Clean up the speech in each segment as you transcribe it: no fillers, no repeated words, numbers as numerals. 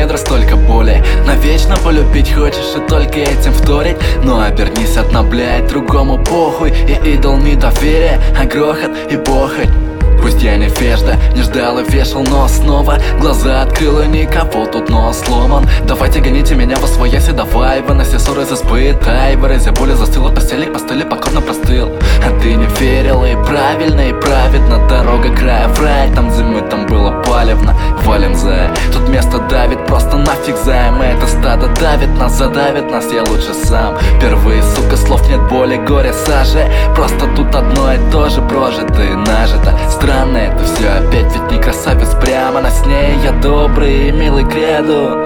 недра столько боли. Навечно полюбить хочешь и только этим вторить. Но обернись, одна, блядь, другому похуй. И идол недоверия, а грохот и похоть. Пусть я невежда, не ждал и вешал, но снова глаза открыл, и никого тут нос сломан. Давайте гоните меня во свояси, давай выноси ссоры из испытай. Выразя боли застыла постели, к постели покорно простыл. А ты не верил, и правильно, и праведно. Дорога края в рай, там зимы, там было палевно. Валим за, тут место давит, просто нафиг займ. Это стадо давит нас, задавит нас, я лучше сам. Впервые, сука, слов нет, боли, горя, сажи. Просто тут одно и то же прожито и нажито. Странно это все опять, ведь не красавец прямо на сне. Я добрый и милый креду.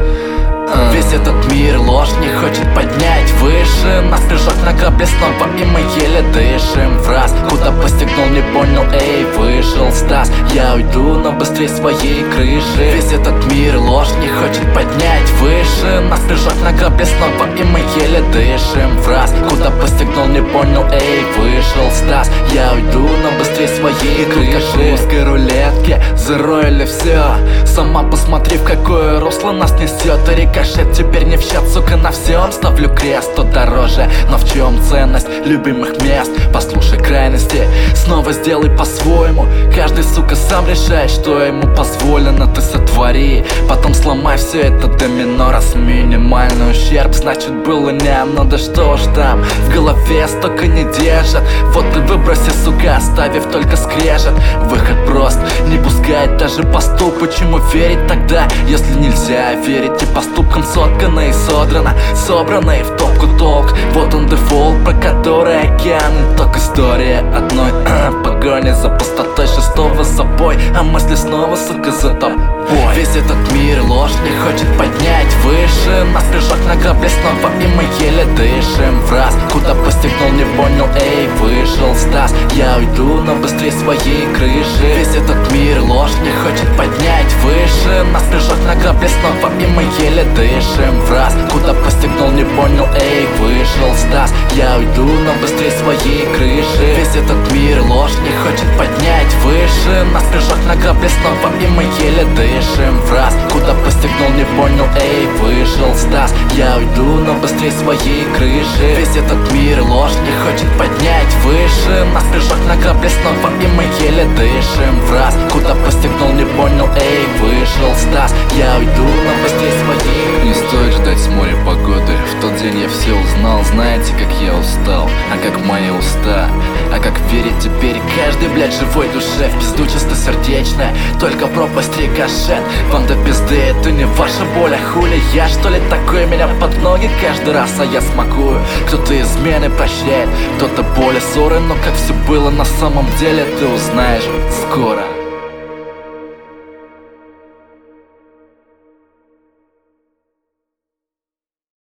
Весь этот мир ложь не хочет поднять выше. Нас прижег на капле снова, и мы еле дышим. В раз, куда постигнул, не понял, эй, вышел Стас. Я уйду, но быстрее своей крыши. Весь этот мир ложь не хочет поднять выше. Нас прижег на капле снова, и мы еле дышим. В раз, куда постигнул, не понял, эй, вышел Стас. Я уйду, но быстрее своей крыши. В русской рулетке зароили все. Сама посмотри, в какое русло нас несет. И рикошет теперь не в счет, сука, на всем ставлю крест. То дороже, но в чем ценность любимых мест? Послушай крайности, снова сделай по-своему. Каждый, сука, сам решает, что ему позволено. Ты сотвори, потом сломай все это домино. Раз минимальный ущерб, значит было не оно. Да что ж там, в голове столько не держат. Вот и выброси, сука, оставив только скрежет. Выход прост, не пускает даже поступ. Почему верить тогда, если нельзя верить? И поступкам соткано и содрано, собрано и в топку толк. Вот он дефолт, про который океан. Итог история одной погони за пустотой, шестого забой, а мысли снова, сука, за тобой. Весь этот мир ложь не хочет поднять выше. Нас прижег на капле снова, и мы еле дышим. В раз, куда постигнул, не понял, эй, вышел Стас. Я уйду, но быстрее своей крыши. Весь этот мир ложь не хочет поднять выше. Нас прижег на капле снова, и мы еле дышим. В раз, куда постигнул, не понял, эй, вышел Стас. Я уйду, но быстрее своей крыши. Весь этот мир ложь не хочет поднять выше. Нас прижег на капле снова, и мы еле дышим. В раз, куда постигнул, не понял, эй, вышел Стас. Я уйду, но быстрее своей крыши. Весь этот мир ложь не хочет поднять выше. Нас прижег на капле снова, и мы еле дышим. В раз, куда постигнул, не понял, эй, вышел Стас. Я уйду, но быстрее своей. Не стоит ждать с моря погоды. В тот день я все узнал. Знаете, как я устал, а как мои уста. А как верить теперь каждый, блядь, живой душе. В пизду чистосердечная, только пропасть рикошет. Вам до пизды, это не ваша боль, а хули я, что ли, такой? Меня под ноги каждый раз, а я смакую. Кто-то измены прощает, кто-то боли, ссоры. Но как все было на самом деле, ты узнаешь скоро.